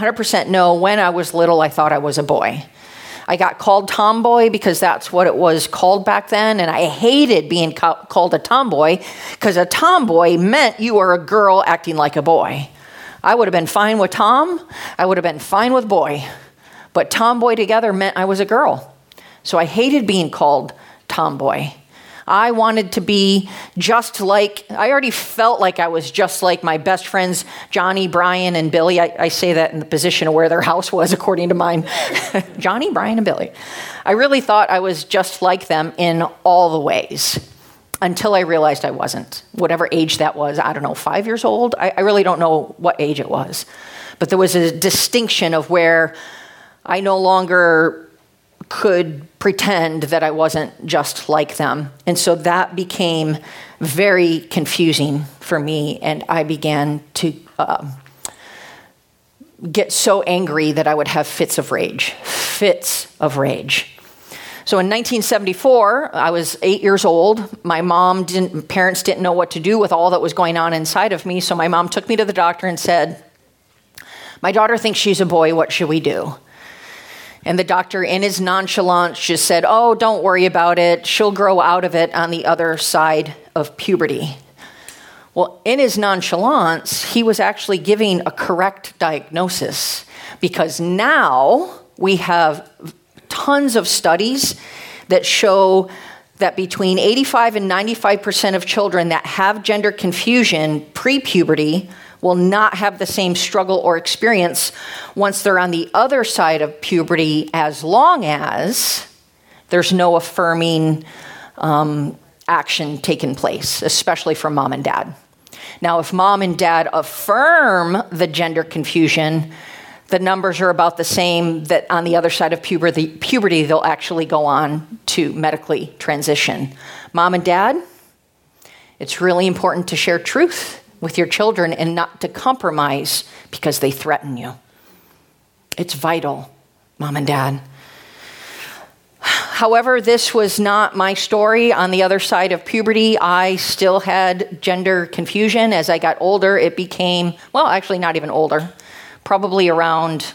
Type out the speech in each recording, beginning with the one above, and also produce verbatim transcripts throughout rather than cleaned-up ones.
hundred percent know when I was little, I thought I was a boy. I got called tomboy because that's what it was called back then, and I hated being ca- called a tomboy because a tomboy meant you were a girl acting like a boy. I would have been fine with Tom. I would have been fine with boy. But tomboy together meant I was a girl. So I hated being called tomboy. I wanted to be just like, I already felt like I was just like my best friends, Johnny, Brian, and Billy. I, I say that in the position of where their house was, according to mine. Johnny, Brian, and Billy. I really thought I was just like them in all the ways until I realized I wasn't. Whatever age that was, I don't know, five years old? I, I really don't know what age it was. But there was a distinction of where I no longer could pretend that I wasn't just like them. And so that became very confusing for me, and I began to uh, get so angry that I would have fits of rage, fits of rage. So in nineteen seventy-four, I was eight years old. My mom didn't, parents didn't know what to do with all that was going on inside of me, so my mom took me to the doctor and said, "My daughter thinks she's a boy, what should we do?" And the doctor, in his nonchalance, just said, "Oh, don't worry about it. She'll grow out of it on the other side of puberty." Well, in his nonchalance, he was actually giving a correct diagnosis, because now we have tons of studies that show that between eighty-five and ninety-five percent of children that have gender confusion pre-puberty will not have the same struggle or experience once they're on the other side of puberty, as long as there's no affirming um, action taking place, especially from mom and dad. Now, if mom and dad affirm the gender confusion, the numbers are about the same, that on the other side of puberty, puberty they'll actually go on to medically transition. Mom and dad, it's really important to share truth with your children and not to compromise because they threaten you. It's vital, mom and dad. However, this was not my story. On the other side of puberty, I still had gender confusion. As I got older, it became, well, actually not even older, probably around,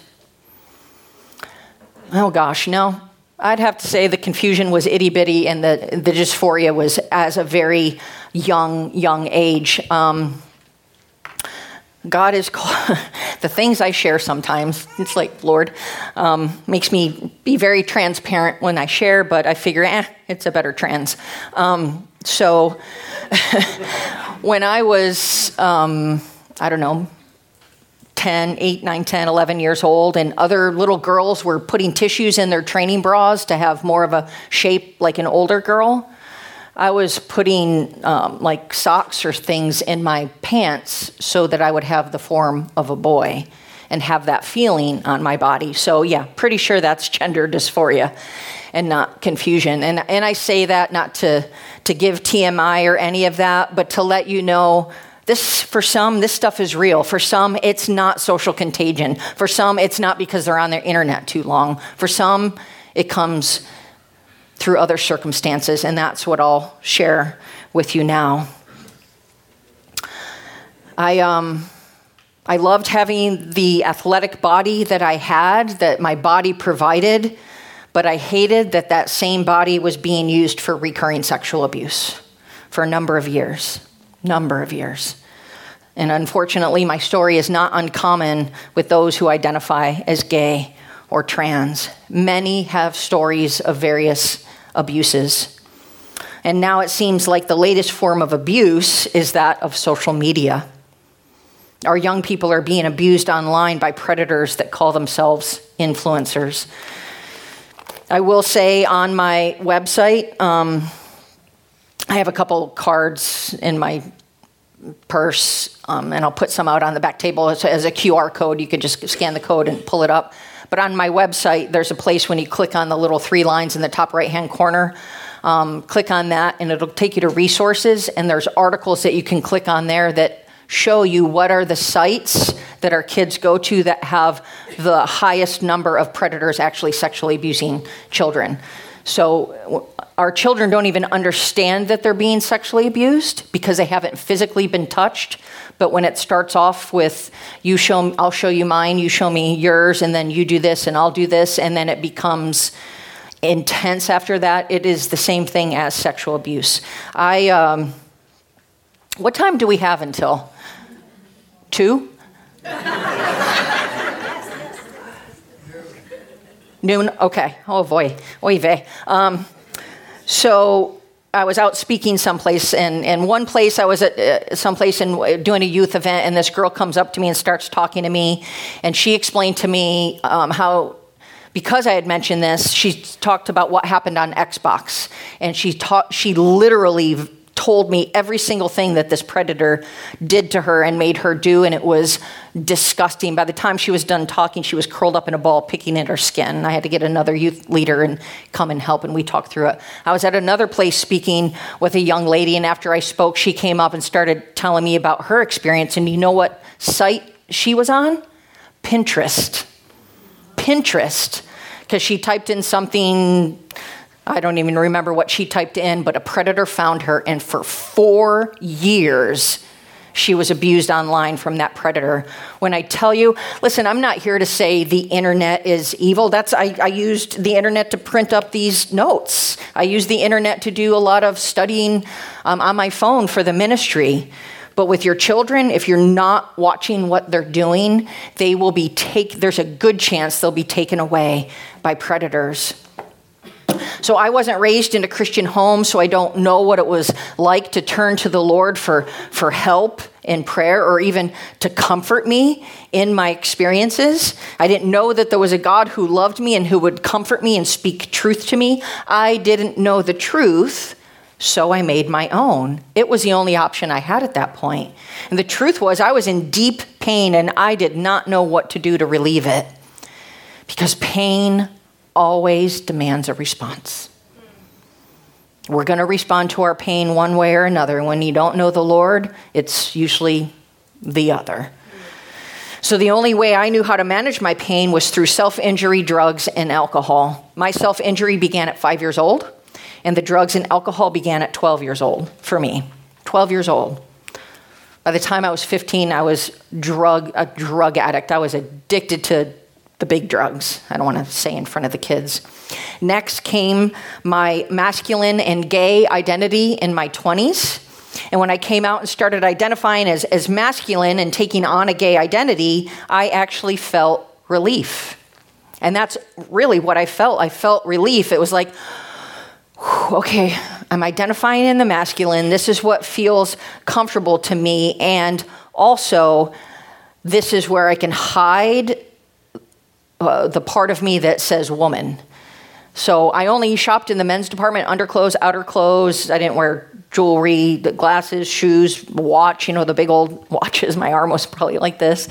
oh gosh, no. I'd have to say the confusion was itty bitty, and the, the dysphoria was as a very young, young age. Um, God is, the things I share sometimes, it's like, Lord, um, makes me be very transparent when I share, but I figure, eh, it's a better trans. Um, so when I was, um, I don't know, ten, eight, nine, ten, eleven years old, and other little girls were putting tissues in their training bras to have more of a shape like an older girl, I was putting um, like socks or things in my pants so that I would have the form of a boy and have that feeling on my body. So yeah, pretty sure that's gender dysphoria and not confusion. And and I say that not to, to give T M I or any of that, but to let you know, this, for some, this stuff is real. For some, it's not social contagion. For some, it's not because they're on their internet too long. For some, it comes through other circumstances, and that's what I'll share with you now. I um, I loved having the athletic body that I had, that my body provided, but I hated that that same body was being used for recurring sexual abuse for a number of years, number of years. And unfortunately, my story is not uncommon with those who identify as gay or trans. Many have stories of various abuses. And now it seems like the latest form of abuse is that of social media. Our young people are being abused online by predators that call themselves influencers. I will say on my website, um, I have a couple cards in my purse, um, and I'll put some out on the back table as, as a Q R code. You can just scan the code and pull it up. But on my website, there's a place when you click on the little three lines in the top right-hand corner, um, click on that, and it'll take you to resources, and there's articles that you can click on there that show you what are the sites that our kids go to that have the highest number of predators actually sexually abusing children. So our children don't even understand that they're being sexually abused because they haven't physically been touched. But when it starts off with, you show, I'll show you mine, you show me yours, and then you do this and I'll do this, and then it becomes intense after that, it is the same thing as sexual abuse. I, um, what time do we have until? Two? Noon? Okay. Oh boy. Oy vey. Um, so I was out speaking someplace, and, and one place I was at uh, someplace and doing a youth event, and this girl comes up to me and starts talking to me, and she explained to me um, how, because I had mentioned this, she talked about what happened on Xbox, and she taught, she literally told me every single thing that this predator did to her and made her do, and it was disgusting. By the time she was done talking, she was curled up in a ball, picking at her skin. I had to get another youth leader and come and help, and we talked through it. I was at another place speaking with a young lady, and after I spoke, she came up and started telling me about her experience, and you know what site she was on? Pinterest. Pinterest. Because she typed in something, I don't even remember what she typed in, but a predator found her, and for four years, she was abused online from that predator. When I tell you, listen, I'm not here to say the internet is evil. That's I, I used the internet to print up these notes. I used the internet to do a lot of studying um, on my phone for the ministry. But with your children, if you're not watching what they're doing, they will be take. There's a good chance they'll be taken away by predators. So I wasn't raised in a Christian home, so I don't know what it was like to turn to the Lord for, for help in prayer or even to comfort me in my experiences. I didn't know that there was a God who loved me and who would comfort me and speak truth to me. I didn't know the truth, so I made my own. It was the only option I had at that point. And the truth was I was in deep pain, and I did not know what to do to relieve it, because pain always demands a response. We're going to respond to our pain one way or another. When you don't know the Lord, it's usually the other. So the only way I knew how to manage my pain was through self-injury, drugs, and alcohol. My self-injury began at five years old, and the drugs and alcohol began at twelve years old for me. twelve years old. By the time I was fifteen, I was drug a drug addict. I was addicted to the big drugs. I don't want to say in front of the kids. Next came my masculine and gay identity in my twenties. And when I came out and started identifying as, as masculine and taking on a gay identity, I actually felt relief. And that's really what I felt. I felt relief. It was like, whew, okay, I'm identifying in the masculine. This is what feels comfortable to me. And also, this is where I can hide Uh, the part of me that says woman. So I only shopped in the men's department, underclothes, outer clothes. I didn't wear jewelry, the glasses, shoes, watch, you know, the big old watches. My arm was probably like this.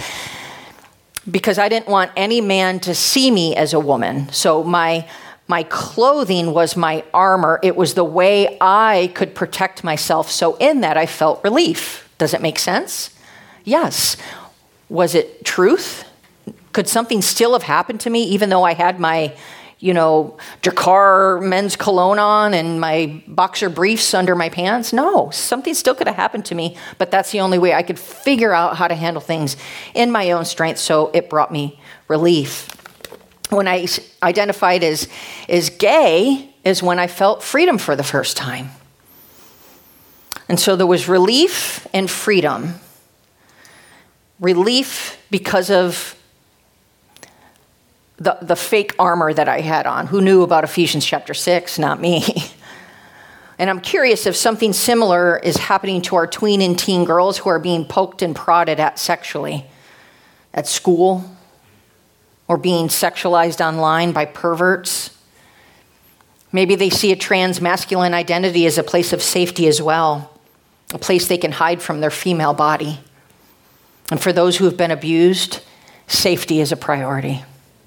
Because I didn't want any man to see me as a woman. So my my clothing was my armor. It was the way I could protect myself. So in that, I felt relief. Does it make sense? Yes. Was it truth? Could something still have happened to me even though I had my, you know, Drakkar men's cologne on and my boxer briefs under my pants? No, something still could have happened to me, but that's the only way I could figure out how to handle things in my own strength, so it brought me relief. When I identified as, as gay is when I felt freedom for the first time. And so there was relief and freedom. Relief because of The, the fake armor that I had on. Who knew about Ephesians chapter six? Not me. And I'm curious if something similar is happening to our tween and teen girls who are being poked and prodded at sexually at school or being sexualized online by perverts. Maybe they see a trans masculine identity as a place of safety as well, a place they can hide from their female body. And for those who have been abused, safety is a priority.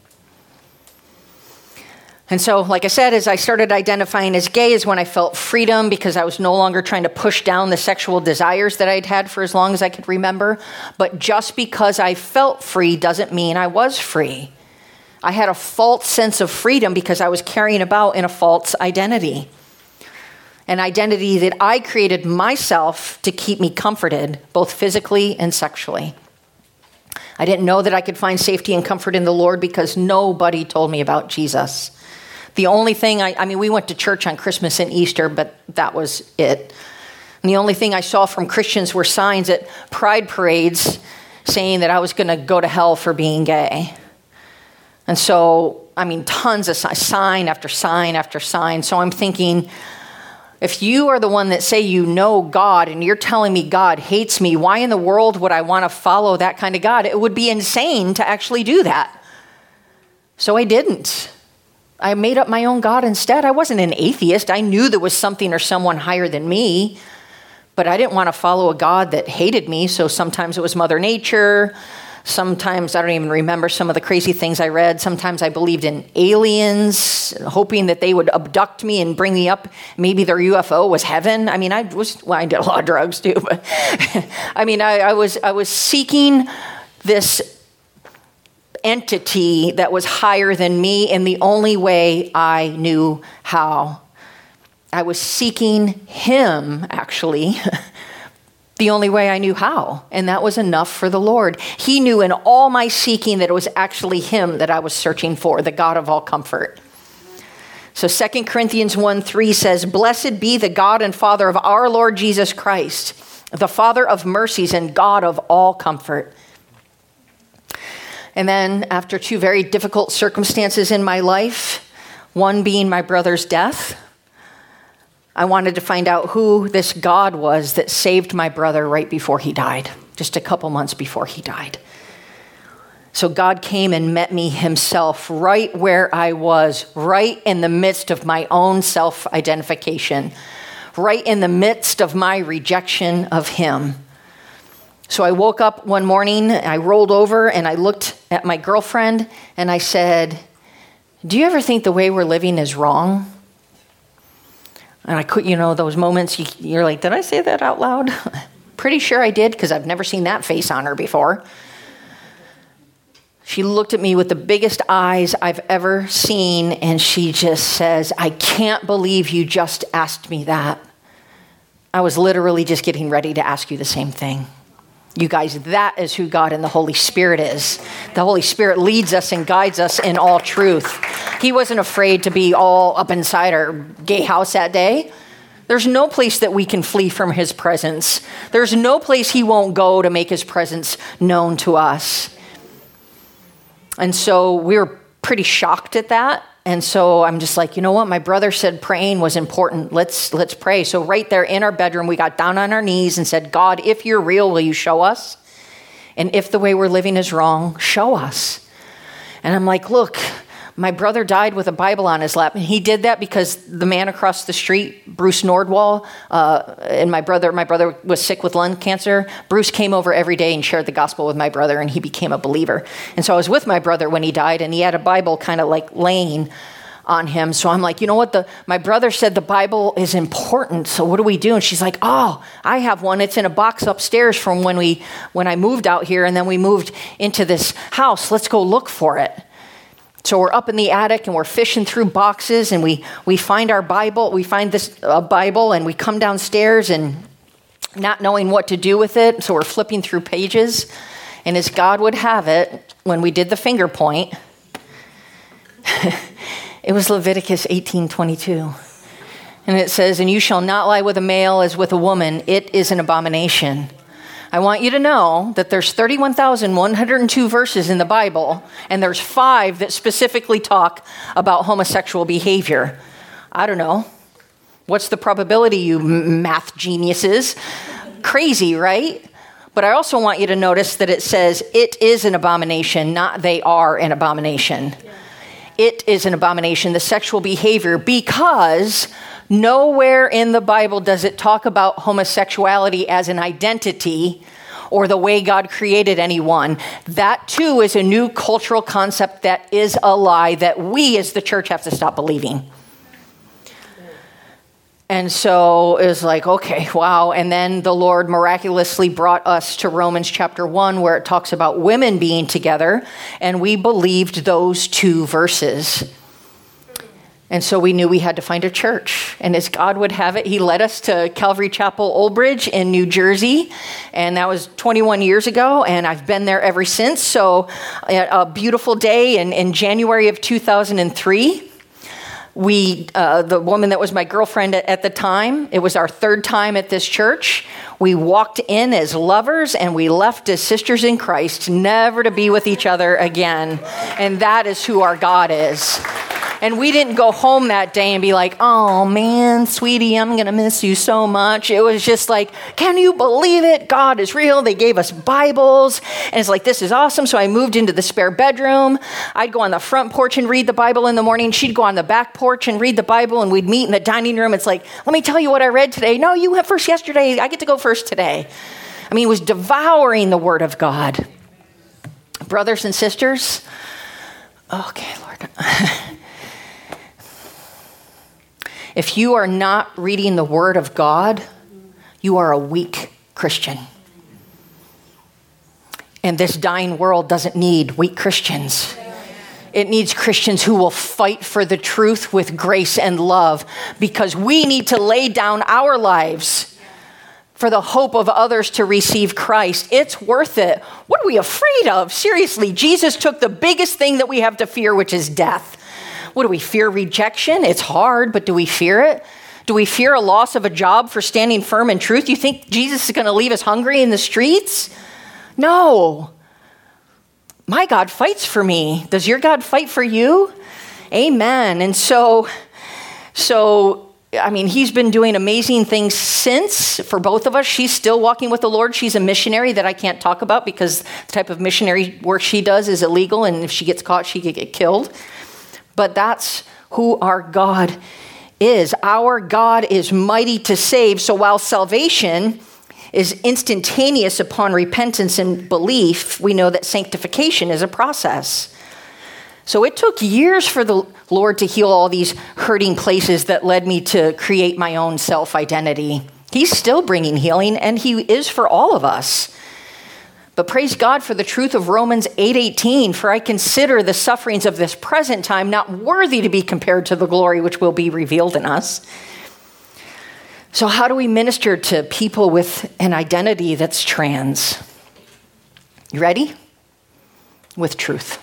And so, like I said, as I started identifying as gay is when I felt freedom, because I was no longer trying to push down the sexual desires that I'd had for as long as I could remember. But just because I felt free doesn't mean I was free. I had a false sense of freedom because I was carrying about in a false identity. An identity that I created myself to keep me comforted, both physically and sexually. I didn't know that I could find safety and comfort in the Lord because nobody told me about Jesus. The only thing, I, I mean, we went to church on Christmas and Easter, but that was it. And the only thing I saw from Christians were signs at pride parades saying that I was going to go to hell for being gay. And so, I mean, tons of signs, sign after sign after sign. So I'm thinking, if you are the one that say you know God and you're telling me God hates me, why in the world would I want to follow that kind of God? It would be insane to actually do that. So I didn't. I made up my own God instead. I wasn't an atheist. I knew there was something or someone higher than me, but I didn't want to follow a God that hated me. So sometimes it was Mother Nature. Sometimes I don't even remember some of the crazy things I read. Sometimes I believed in aliens, hoping that they would abduct me and bring me up. Maybe their U F O was heaven. I mean, I was, well, I did a lot of drugs too, but I mean, I, I was, I was seeking this entity that was higher than me in the only way I knew how. I was seeking him, actually, the only way I knew how, and that was enough for the Lord. He knew in all my seeking that it was actually him that I was searching for, the God of all comfort. So Second Corinthians one three says, "Blessed be the God and Father of our Lord Jesus Christ, the Father of mercies and God of all comfort." And then after two very difficult circumstances in my life, one being my brother's death, I wanted to find out who this God was that saved my brother right before he died, just a couple months before he died. So God came and met me himself right where I was, right in the midst of my own self-identification, right in the midst of my rejection of him. So I woke up one morning, I rolled over and I looked at my girlfriend and I said, "Do you ever think the way we're living is wrong?" And I could, you know, those moments, you, you're like, did I say that out loud? Pretty sure I did, because I've never seen that face on her before. She looked at me with the biggest eyes I've ever seen, and she just says, "I can't believe you just asked me that. I was literally just getting ready to ask you the same thing." You guys, that is who God and the Holy Spirit is. The Holy Spirit leads us and guides us in all truth. He wasn't afraid to be all up inside our gay house that day. There's no place that we can flee from his presence. There's no place he won't go to make his presence known to us. And so we were pretty shocked at that. And so I'm just like, you know what? My brother said praying was important. Let's let's pray. So right there in our bedroom, we got down on our knees and said, "God, if you're real, will you show us? And if the way we're living is wrong, show us." And I'm like, look, my brother died with a Bible on his lap. And he did that because the man across the street, Bruce Nordwall, uh, and my brother, my brother was sick with lung cancer. Bruce came over every day and shared the gospel with my brother, and he became a believer. And so I was with my brother when he died, and he had a Bible kind of like laying on him. So I'm like, you know what? The my brother said the Bible is important. So what do we do? And she's like, "Oh, I have one. It's in a box upstairs from when we when I moved out here, and then we moved into this house. Let's go look for it." So we're up in the attic and we're fishing through boxes, and we we find our Bible. We find this uh, Bible, and we come downstairs and not knowing what to do with it. So we're flipping through pages, and as God would have it, when we did the finger point, it was Leviticus eighteen twenty-two. And it says, "And you shall not lie with a male as with a woman. It is an abomination." I want you to know that there's thirty-one thousand one hundred two verses in the Bible, and there's five that specifically talk about homosexual behavior. I don't know. What's the probability, you math geniuses? Crazy, right? But I also want you to notice that it says it is an abomination, not they are an abomination. Yeah. It is an abomination, the sexual behavior, because nowhere in the Bible does it talk about homosexuality as an identity or the way God created anyone. That too is a new cultural concept that is a lie that we as the church have to stop believing. And so it was like, okay, wow. And then the Lord miraculously brought us to Romans chapter one, where it talks about women being together. And we believed those two verses. And so we knew we had to find a church. And as God would have it, he led us to Calvary Chapel, Old Bridge in New Jersey. And that was twenty-one years ago. And I've been there ever since. So a beautiful day in, in January of two thousand three. We, uh, the woman that was my girlfriend at, at the time, it was our third time at this church. We walked in as lovers and we left as sisters in Christ, never to be with each other again. And that is who our God is. And we didn't go home that day and be like, oh man, sweetie, I'm going to miss you so much. It was just like, can you believe it? God is real. They gave us Bibles. And it's like, this is awesome. So I moved into the spare bedroom. I'd go on the front porch and read the Bible in the morning. She'd go on the back porch and read the Bible, and we'd meet in the dining room. It's like, let me tell you what I read today. No, you went first yesterday. I get to go first today. I mean, it was devouring the Word of God. Brothers and sisters, okay, Lord. If you are not reading the Word of God, you are a weak Christian. And this dying world doesn't need weak Christians. It needs Christians who will fight for the truth with grace and love, because we need to lay down our lives for the hope of others to receive Christ. It's worth it. What are we afraid of? Seriously, Jesus took the biggest thing that we have to fear, which is death. What do we fear? Rejection? It's hard, but do we fear it? Do we fear a loss of a job for standing firm in truth? You think Jesus is going to leave us hungry in the streets? No. My God fights for me. Does your God fight for you? Amen. And so, so, I mean, he's been doing amazing things since for both of us. She's still walking with the Lord. She's a missionary that I can't talk about because the type of missionary work she does is illegal. And if she gets caught, she could get killed. But that's who our God is. Our God is mighty to save. So while salvation is instantaneous upon repentance and belief, we know that sanctification is a process. So it took years for the Lord to heal all these hurting places that led me to create my own self-identity. He's still bringing healing, and he is for all of us. But praise God for the truth of Romans eight eighteen, for I consider the sufferings of this present time not worthy to be compared to the glory which will be revealed in us. So how do we minister to people with an identity that's trans? You ready? With truth.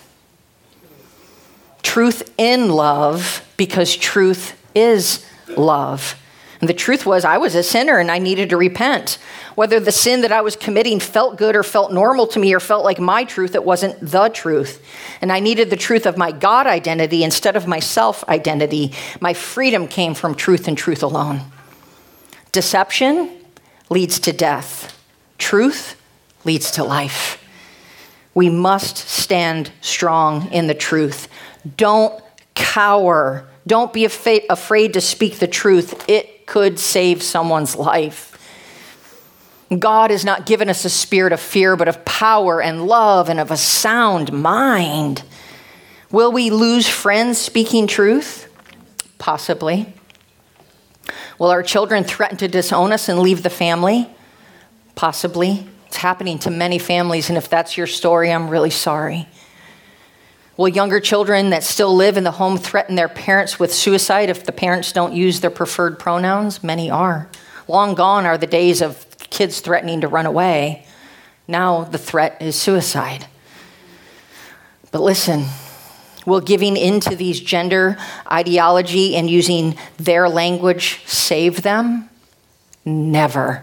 Truth in love, because truth is love. And the truth was, I was a sinner and I needed to repent. Whether the sin that I was committing felt good or felt normal to me or felt like my truth, it wasn't the truth. And I needed the truth of my God identity instead of my self-identity. My freedom came from truth and truth alone. Deception leads to death. Truth leads to life. We must stand strong in the truth. Don't cower. Don't be afraid to speak the truth. It could save someone's life. God has not given us a spirit of fear, but of power and love and of a sound mind. Will we lose friends speaking truth? Possibly. Will our children threaten to disown us and leave the family? Possibly. It's happening to many families, and if that's your story, I'm really sorry. Will younger children that still live in the home threaten their parents with suicide if the parents don't use their preferred pronouns? Many are. Long gone are the days of kids threatening to run away. Now the threat is suicide. But listen, will giving into these gender ideology and using their language save them? Never.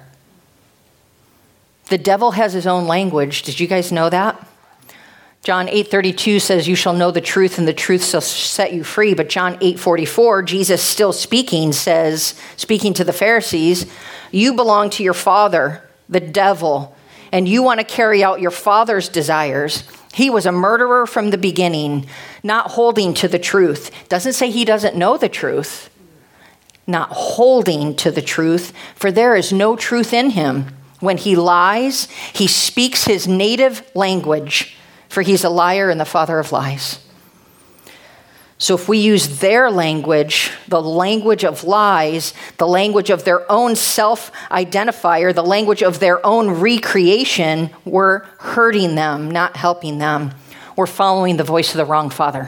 The devil has his own language. Did you guys know that? John eight thirty-two says, you shall know the truth and the truth shall set you free. But John eight forty-four, Jesus still speaking, says, speaking to the Pharisees, you belong to your father, the devil, and you want to carry out your father's desires. He was a murderer from the beginning, not holding to the truth. Doesn't say he doesn't know the truth. Not holding to the truth, for there is no truth in him. When he lies, he speaks his native language, for he's a liar and the father of lies. So if we use their language, the language of lies, the language of their own self-identifier, the language of their own recreation, we're hurting them, not helping them. We're following the voice of the wrong father.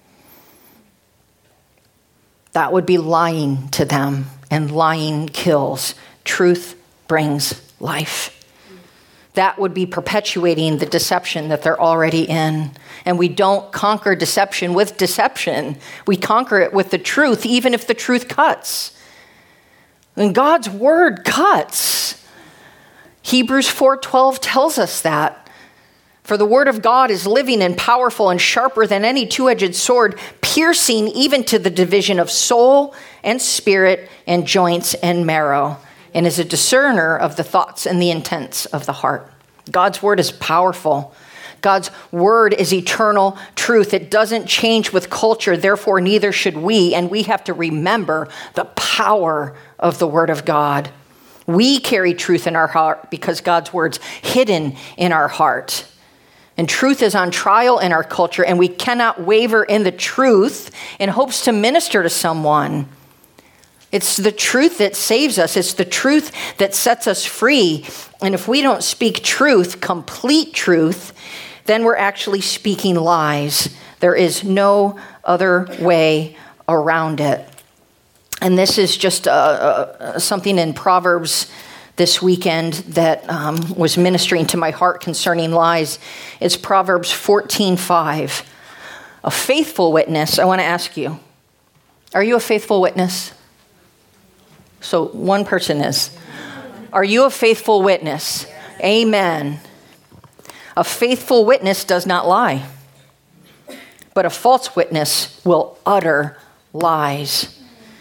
That would be lying to them, and lying kills. Truth brings life. That would be perpetuating the deception that they're already in. And we don't conquer deception with deception. We conquer it with the truth, even if the truth cuts. And God's word cuts. Hebrews four twelve tells us that. For the word of God is living and powerful and sharper than any two-edged sword, piercing even to the division of soul and spirit and joints and marrow, and is a discerner of the thoughts and the intents of the heart. God's word is powerful. God's word is eternal truth. It doesn't change with culture, therefore neither should we, and we have to remember the power of the word of God. We carry truth in our heart because God's word's hidden in our heart. And truth is on trial in our culture, and we cannot waver in the truth in hopes to minister to someone. It's the truth that saves us. It's the truth that sets us free. And if we don't speak truth, complete truth, then we're actually speaking lies. There is no other way around it. And this is just uh, uh, something in Proverbs this weekend that um, was ministering to my heart concerning lies. It's Proverbs fourteen five. A faithful witness, I want to ask you, are you a faithful witness? So one person is. Are you a faithful witness? Amen. A faithful witness does not lie, but a false witness will utter lies.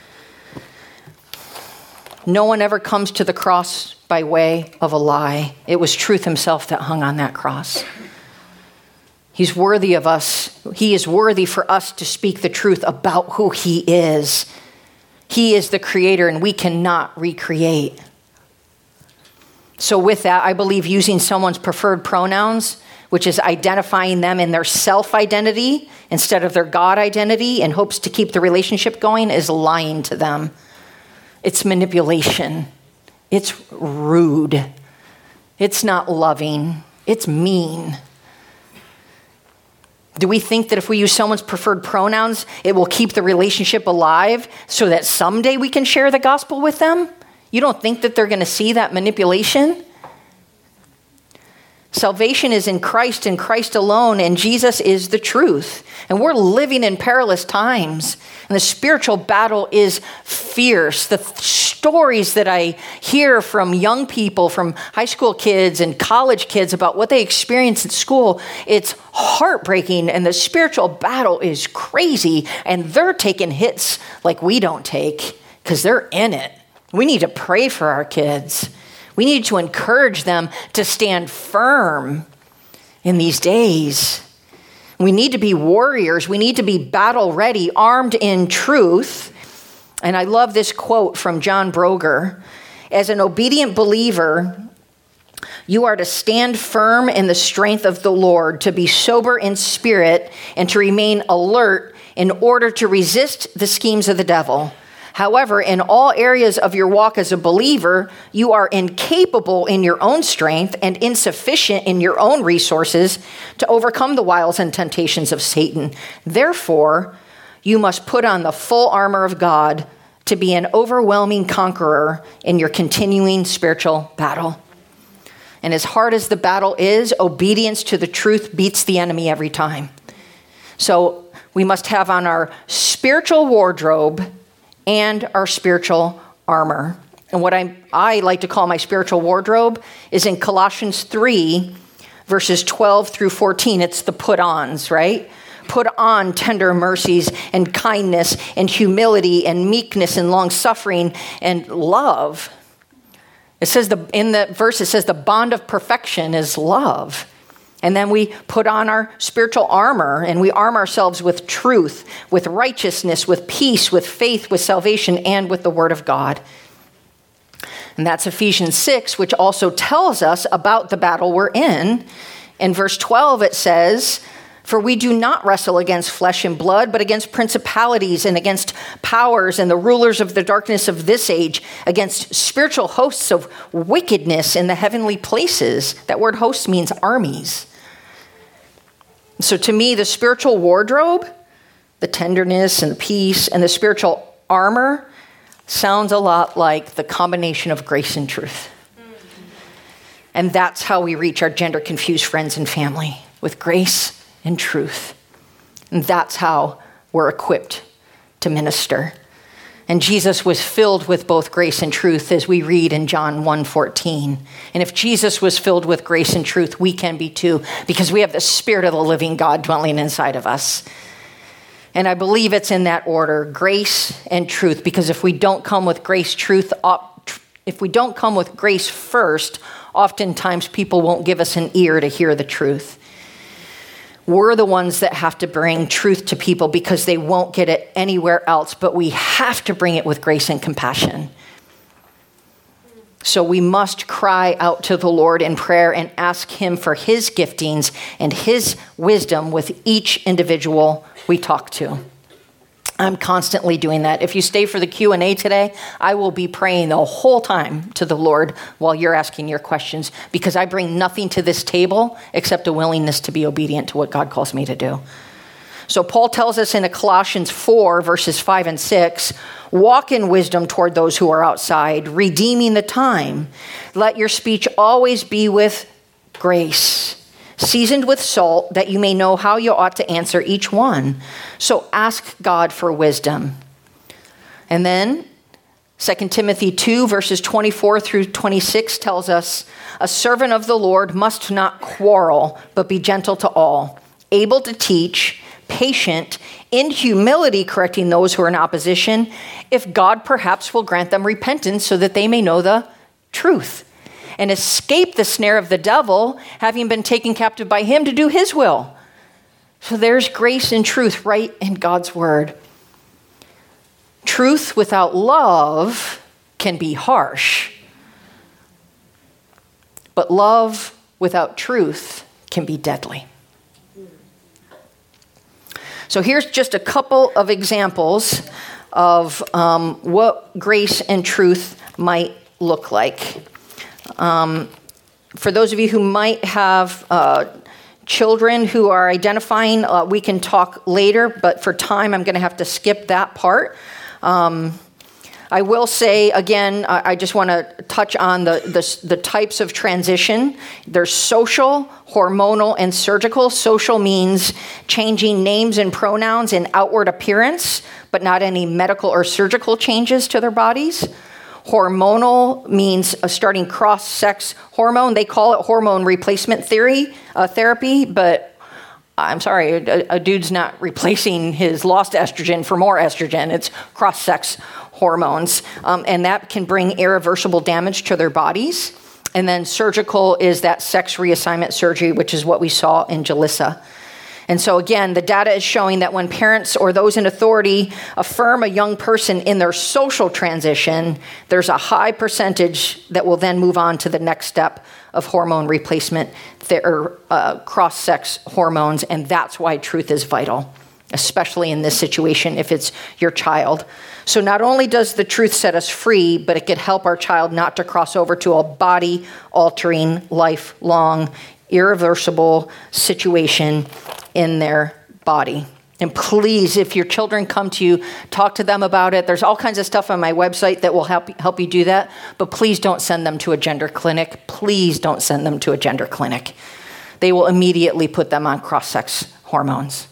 No one ever comes to the cross by way of a lie. It was truth himself that hung on that cross. He's worthy of us. He is worthy for us to speak the truth about who he is. He is the creator, and we cannot recreate. So with that, I believe using someone's preferred pronouns, which is identifying them in their self-identity instead of their God identity in hopes to keep the relationship going, is lying to them. It's manipulation. It's rude. It's not loving. It's mean. Do we think that if we use someone's preferred pronouns, it will keep the relationship alive so that someday we can share the gospel with them? You don't think that they're going to see that manipulation? Salvation is in Christ and Christ alone, and Jesus is the truth. And we're living in perilous times, and the spiritual battle is fierce. The th- stories that I hear from young people, from high school kids and college kids about what they experience at school, it's heartbreaking, and the spiritual battle is crazy, and they're taking hits like we don't take because they're in it. We need to pray for our kids. We need to encourage them to stand firm in these days. We need to be warriors. We need to be battle ready, armed in truth. And I love this quote from John Broger. As an obedient believer, you are to stand firm in the strength of the Lord, to be sober in spirit, and to remain alert in order to resist the schemes of the devil. However, in all areas of your walk as a believer, you are incapable in your own strength and insufficient in your own resources to overcome the wiles and temptations of Satan. Therefore, you must put on the full armor of God to be an overwhelming conqueror in your continuing spiritual battle. And as hard as the battle is, obedience to the truth beats the enemy every time. So we must have on our spiritual wardrobe and our spiritual armor. And what I, I like to call my spiritual wardrobe is in Colossians three, verses twelve through fourteen. It's the put-ons, right? Put on tender mercies and kindness and humility and meekness and long-suffering and love. It says the in the verse, it says the bond of perfection is love. And then we put on our spiritual armor, and we arm ourselves with truth, with righteousness, with peace, with faith, with salvation, and with the word of God. And that's Ephesians six, which also tells us about the battle we're in. In verse twelve, it says, For we do not wrestle against flesh and blood, but against principalities and against powers and the rulers of the darkness of this age, against spiritual hosts of wickedness in the heavenly places. That word host means armies. So to me, the spiritual wardrobe, the tenderness and the peace and the spiritual armor sounds a lot like the combination of grace and truth. And that's how we reach our gender-confused friends and family, with grace and truth. And that's how we're equipped to minister. And Jesus was filled with both grace and truth, as we read in John one fourteen. And if Jesus was filled with grace and truth, we can be too, because we have the Spirit of the living God dwelling inside of us. And I believe it's in that order, grace and truth, because if we don't come with grace, truth, if we don't come with grace first, oftentimes people won't give us an ear to hear the truth. We're the ones that have to bring truth to people because they won't get it anywhere else, but we have to bring it with grace and compassion. So we must cry out to the Lord in prayer and ask him for his giftings and his wisdom with each individual we talk to. I'm constantly doing that. If you stay for the Q and A today, I will be praying the whole time to the Lord while you're asking your questions, because I bring nothing to this table except a willingness to be obedient to what God calls me to do. So Paul tells us in Colossians four, verses five and six, walk in wisdom toward those who are outside, redeeming the time. Let your speech always be with grace, seasoned with salt, that you may know how you ought to answer each one. So ask God for wisdom. And then Second Timothy two, verses twenty-four through twenty-six tells us, a servant of the Lord must not quarrel, but be gentle to all, able to teach, patient, in humility correcting those who are in opposition, if God perhaps will grant them repentance so that they may know the truth and escape the snare of the devil, having been taken captive by him to do his will. So there's grace and truth right in God's word. Truth without love can be harsh, but love without truth can be deadly. So here's just a couple of examples of um, what grace and truth might look like. Um, for those of you who might have uh, children who are identifying, uh, we can talk later, but for time, I'm going to have to skip that part. Um, I will say, again, I, I just want to touch on the, the, the types of transition. There's social, hormonal, and surgical. Social means changing names and pronouns and outward appearance, but not any medical or surgical changes to their bodies. Hormonal means uh, starting cross-sex hormone. They call it hormone replacement theory, uh, therapy, but I'm sorry, a, a dude's not replacing his lost estrogen for more estrogen. It's cross-sex hormones, um, and that can bring irreversible damage to their bodies. And then surgical is that sex reassignment surgery, which is what we saw in Jalissa. And so again, the data is showing that when parents or those in authority affirm a young person in their social transition, there's a high percentage that will then move on to the next step of hormone replacement, or uh, cross-sex hormones, and that's why truth is vital, especially in this situation if it's your child. So not only does the truth set us free, but it could help our child not to cross over to a body-altering, lifelong, irreversible situation in their body. And please, if your children come to you, talk to them about it. There's all kinds of stuff on my website that will help help you do that, but please don't send them to a gender clinic. Please don't send them to a gender clinic. They will immediately put them on cross-sex hormones.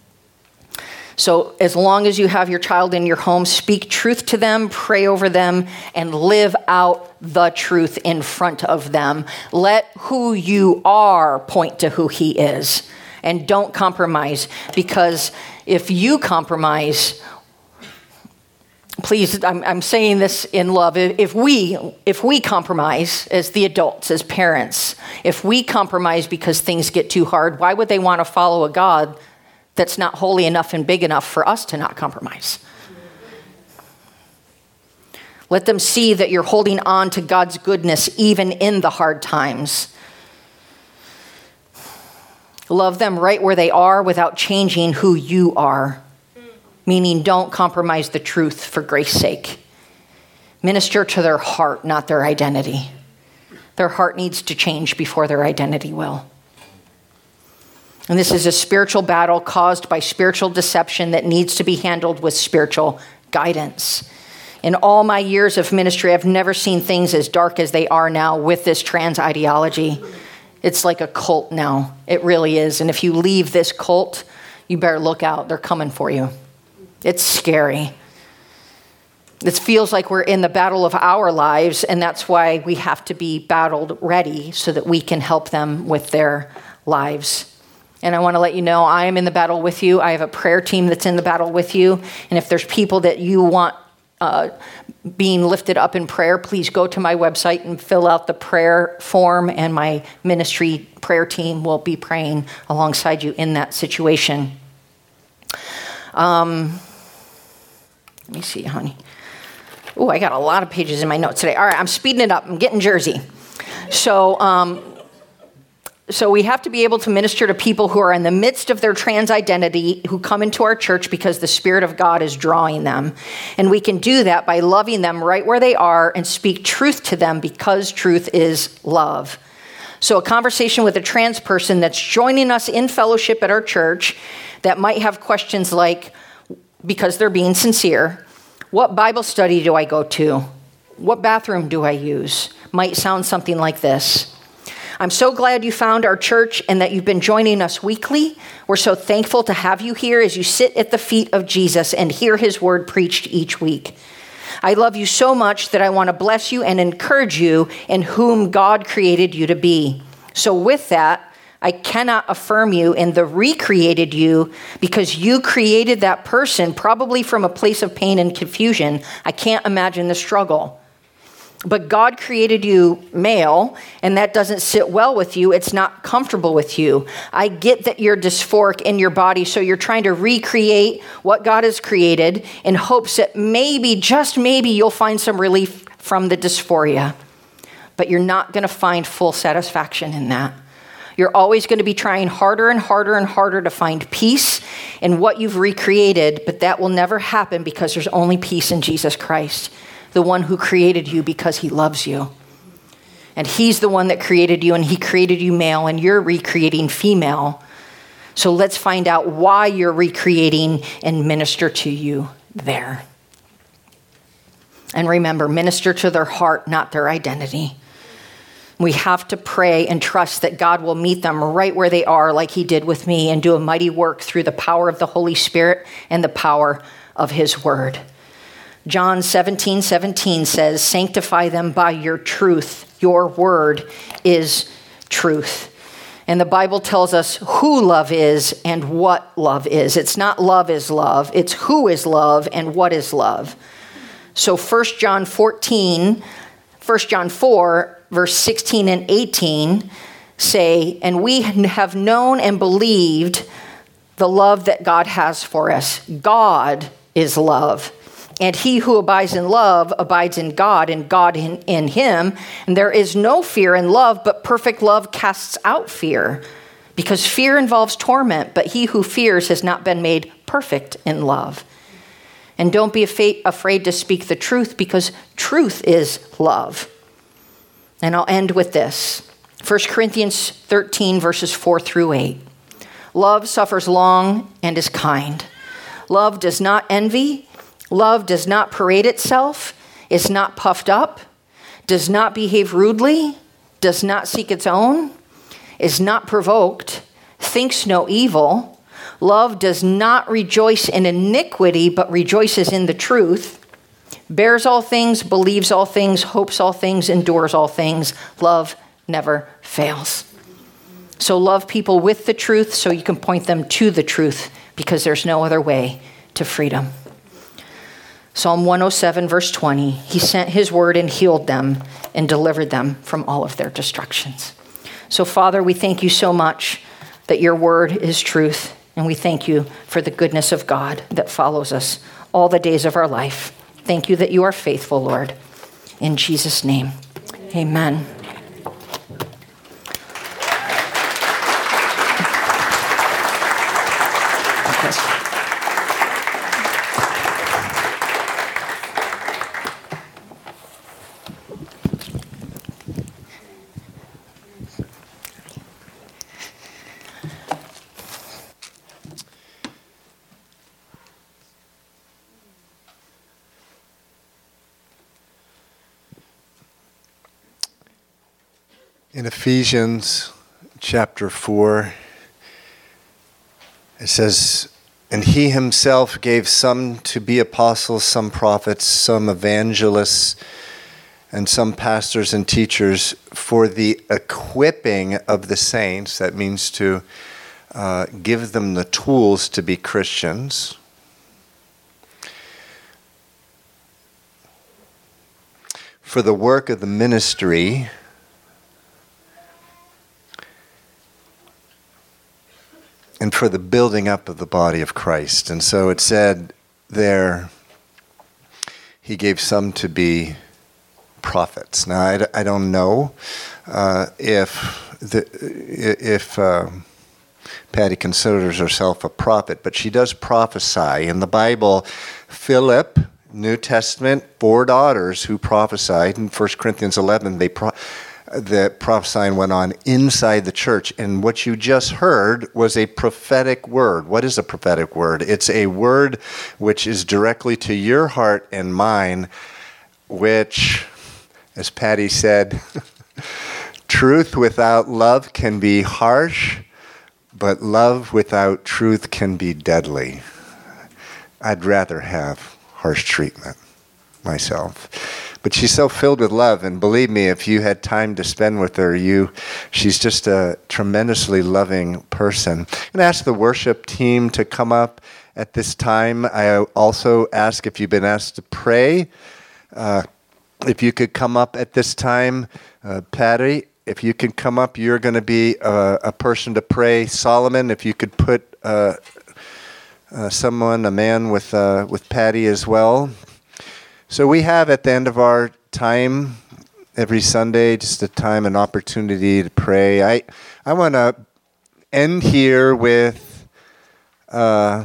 So as long as you have your child in your home, speak truth to them, pray over them, and live out the truth in front of them. Let who you are point to who he is. And don't compromise, because if you compromise, please, I'm, I'm saying this in love, if we, if we compromise as the adults, as parents, if we compromise because things get too hard, why would they want to follow a God that's not holy enough and big enough for us to not compromise? Let them see that you're holding on to God's goodness even in the hard times. Love them right where they are without changing who you are. Meaning, don't compromise the truth for grace's sake. Minister to their heart, not their identity. Their heart needs to change before their identity will. And this is a spiritual battle caused by spiritual deception that needs to be handled with spiritual guidance. In all my years of ministry, I've never seen things as dark as they are now with this trans ideology. It's like a cult now. It really is. And if you leave this cult, you better look out. They're coming for you. It's scary. It feels like we're in the battle of our lives, and that's why we have to be battled ready so that we can help them with their lives. And I want to let you know, I am in the battle with you. I have a prayer team that's in the battle with you. And if there's people that you want uh, being lifted up in prayer, please go to my website and fill out the prayer form, and my ministry prayer team will be praying alongside you in that situation. Um, let me see, honey. Oh, I got a lot of pages in my notes today. All right, I'm speeding it up. I'm getting Jersey. So, um, so we have to be able to minister to people who are in the midst of their trans identity, who come into our church because the Spirit of God is drawing them. And we can do that by loving them right where they are and speak truth to them because truth is love. So a conversation with a trans person that's joining us in fellowship at our church that might have questions like, because they're being sincere, what Bible study do I go to? What bathroom do I use? Might sound something like this. I'm so glad you found our church and that you've been joining us weekly. We're so thankful to have you here as you sit at the feet of Jesus and hear his word preached each week. I love you so much that I want to bless you and encourage you in whom God created you to be. So with that, I cannot affirm you in the recreated you because you created that person probably from a place of pain and confusion. I can't imagine the struggle. But God created you male, and that doesn't sit well with you. It's not comfortable with you. I get that you're dysphoric in your body, so you're trying to recreate what God has created in hopes that maybe, just maybe, you'll find some relief from the dysphoria. But you're not going to find full satisfaction in that. You're always going to be trying harder and harder and harder to find peace in what you've recreated, but that will never happen because there's only peace in Jesus Christ, the one who created you because he loves you. And he's the one that created you, and he created you male, and you're recreating female. So let's find out why you're recreating and minister to you there. And remember, minister to their heart, not their identity. We have to pray and trust that God will meet them right where they are, like he did with me, and do a mighty work through the power of the Holy Spirit and the power of his word. John seventeen seventeen says, sanctify them by your truth. Your word is truth. And the Bible tells us who love is and what love is. It's not love is love. It's who is love and what is love. So First John fourteen, First John four, verse sixteen and eighteen say, and we have known and believed the love that God has for us. God is love. And he who abides in love abides in God, and God in, in him. And there is no fear in love, but perfect love casts out fear. Because fear involves torment, but he who fears has not been made perfect in love. And don't be afraid to speak the truth, because truth is love. And I'll end with this. First Corinthians thirteen, verses four through eight. Love suffers long and is kind. Love does not envy. Love does not parade itself, is not puffed up, does not behave rudely, does not seek its own, is not provoked, thinks no evil. Love does not rejoice in iniquity, but rejoices in the truth, bears all things, believes all things, hopes all things, endures all things. Love never fails. So love people with the truth so you can point them to the truth, because there's no other way to freedom. Psalm one oh seven, verse twenty, he sent his word and healed them and delivered them from all of their destructions. So, Father, we thank you so much that your word is truth, and we thank you for the goodness of God that follows us all the days of our life. Thank you that you are faithful, Lord. In Jesus' name, amen. In Ephesians chapter four, it says, "And he himself gave some to be apostles, some prophets, some evangelists, and some pastors and teachers for the equipping of the saints." That means to uh, give them the tools to be Christians. "For the work of the ministry, and for the building up of the body of Christ." And so it said there, he gave some to be prophets. Now, I, I don't know uh, if the, if uh, Patty considers herself a prophet, but she does prophesy. In the Bible, Philip, New Testament, four daughters who prophesied. In First Corinthians eleven, they pro- the prophesying went on inside the church. And what you just heard was a prophetic word. What is a prophetic word? It's a word which is directly to your heart and mine, which, as Patty said, truth without love can be harsh, but love without truth can be deadly. I'd rather have harsh treatment myself. But she's so filled with love, and believe me, if you had time to spend with her, you, she's just a tremendously loving person. I'm going to ask the worship team to come up at this time. I also ask if you've been asked to pray, uh, if you could come up at this time. Uh, Patty, if you can come up, you're going to be a, a person to pray. Solomon, if you could put uh, uh, someone, a man with uh, with Patty as well. So we have at the end of our time every Sunday just a time, an opportunity to pray. I I want to end here with uh,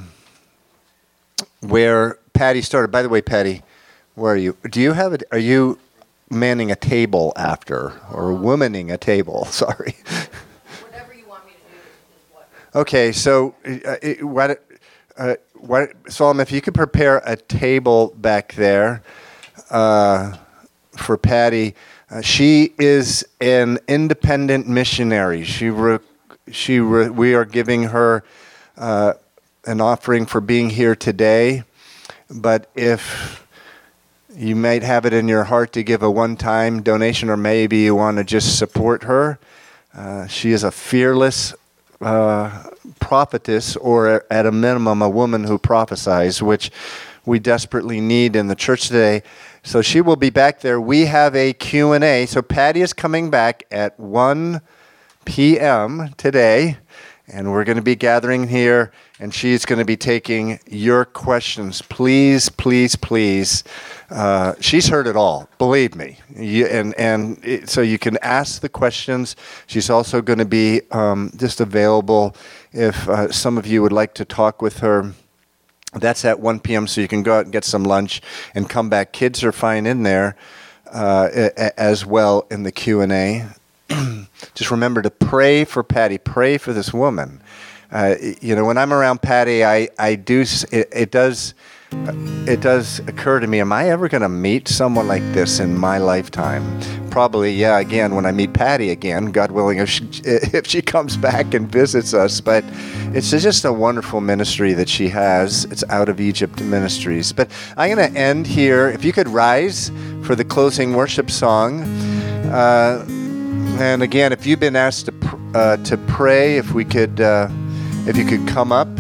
where Patty started. By the way, Patty, where are you? Do you have it? Are you manning a table after, or womaning a table? Sorry. Whatever you want me to do is what. Okay, so uh, it, what? Uh, what, Solomon, if you could prepare a table back there uh, for Patty. Uh, she is an independent missionary. She, re, she, re, we are giving her uh, an offering for being here today. But if you might have it in your heart to give a one-time donation, or maybe you want to just support her, uh, she is a fearless Uh, prophetess, or at a minimum a woman who prophesies, which we desperately need in the church today. So she will be back there. We have a Q and A. So Patty is coming back at one p.m. today, and we're going to be gathering here, and she's going to be taking your questions. Please, please, please. Uh, she's heard it all, believe me. You, and and it, so you can ask the questions. She's also going to be um, just available if uh, some of you would like to talk with her. That's at one p.m., so you can go out and get some lunch and come back. Kids are fine in there uh, as well in the Q and A. Just remember to pray for Patty. Pray for this woman. Uh, you know, when I'm around Patty, I, I do, it, it does... It does occur to me, am I ever going to meet someone like this in my lifetime? Probably, yeah, again, when I meet Patty again, God willing, if she, if she comes back and visits us. But it's just a wonderful ministry that she has. It's Out of Egypt Ministries. But I'm going to end here. If you could rise for the closing worship song. Uh, and again, if you've been asked to pr- uh, to pray, if we could, uh, if you could come up.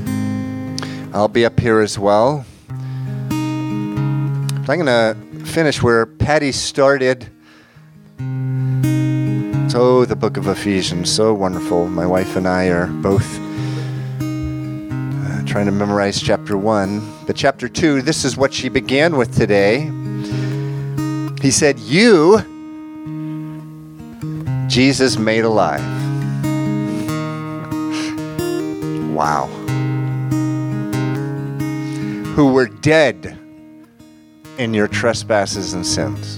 I'll be up here as well. I'm going to finish where Patty started. So the book of Ephesians, so wonderful. My wife and I are both uh, trying to memorize chapter one. But chapter two, this is what she began with today. He said, "You, Jesus made alive." Wow. "Who were dead in your trespasses and sins."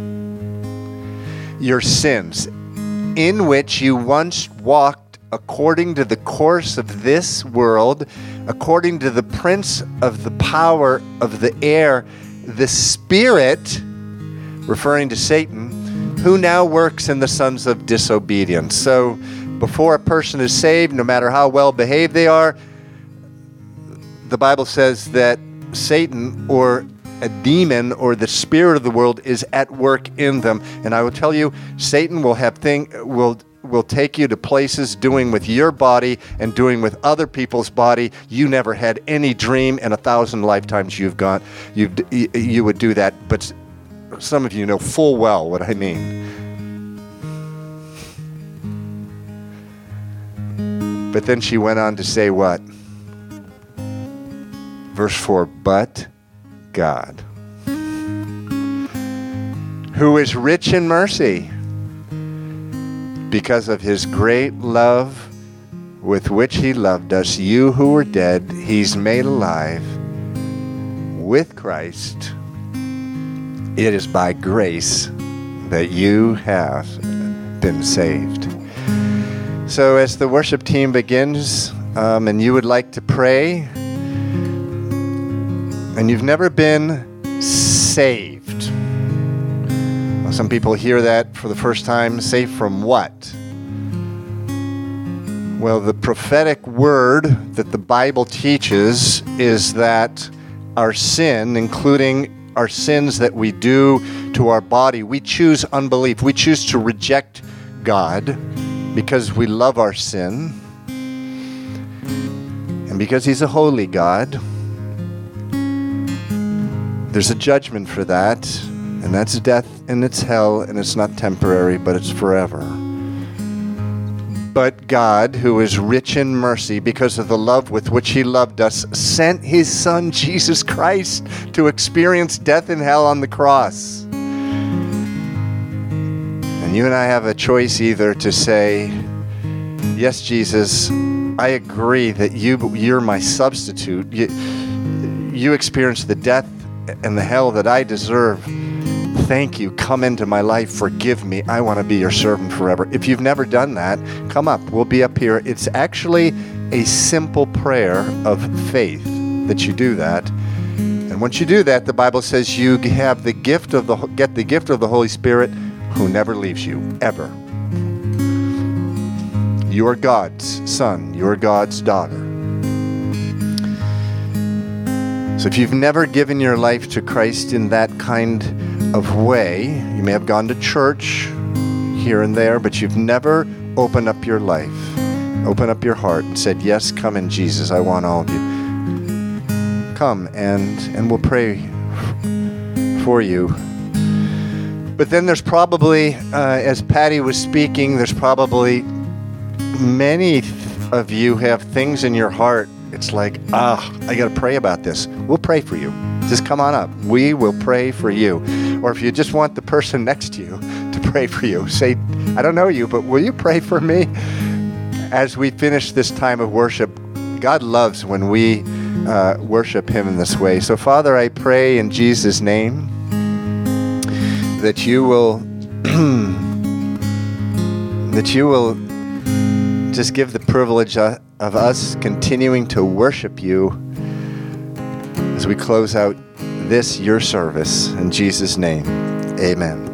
Your sins, in which you once walked according to the course of this world, according to the prince of the power of the air, the spirit, referring to Satan, who now works in the sons of disobedience. So before a person is saved, no matter how well behaved they are, the Bible says that Satan or a demon or the spirit of the world is at work in them. And I will tell you, Satan will have thing will will take you to places doing with your body and doing with other people's body you never had any dream in a thousand lifetimes you've gone you you would do that. But some of you know full well what I mean. But then she went on to say what? Verse four, but God, who is rich in mercy, because of his great love with which he loved us, you who were dead, he's made alive with Christ. It is by grace that you have been saved. So as the worship team begins, um, and you would like to pray, and you've never been saved. Well, some people hear that for the first time. Saved from what? Well, the prophetic word that the Bible teaches is that our sin, including our sins that we do to our body, we choose unbelief. We choose to reject God because we love our sin and because he's a holy God. There's a judgment for that, and that's death, and it's hell, and it's not temporary, but it's forever. But God, who is rich in mercy because of the love with which he loved us, sent his son, Jesus Christ, to experience death and hell on the cross. And you and I have a choice either to say, yes, Jesus, I agree that you, you're my substitute. You, you experienced the death and the hell that I deserve. Thank you. Come into my life. Forgive me. I want to be your servant forever. If you've never done that, come up. We'll be up here. It's actually a simple prayer of faith that you do that. And once you do that, the Bible says you have the gift of the get the gift of the Holy Spirit, who never leaves you, ever. You are God's son. You are God's daughter. So if you've never given your life to Christ in that kind of way, you may have gone to church here and there, but you've never opened up your life, opened up your heart and said, yes, come in, Jesus, I want all of you. Come and, and we'll pray for you. But then there's probably, uh, as Patty was speaking, there's probably many of you have things in your heart. It's like, ah, I got to pray about this. We'll pray for you. Just come on up. We will pray for you. Or if you just want the person next to you to pray for you, say, I don't know you, but will you pray for me? As we finish this time of worship, God loves when we uh, worship him in this way. So, Father, I pray in Jesus' name that you will, that you will just give the privilege of us continuing to worship you as we close out this, your service. In Jesus' name, amen.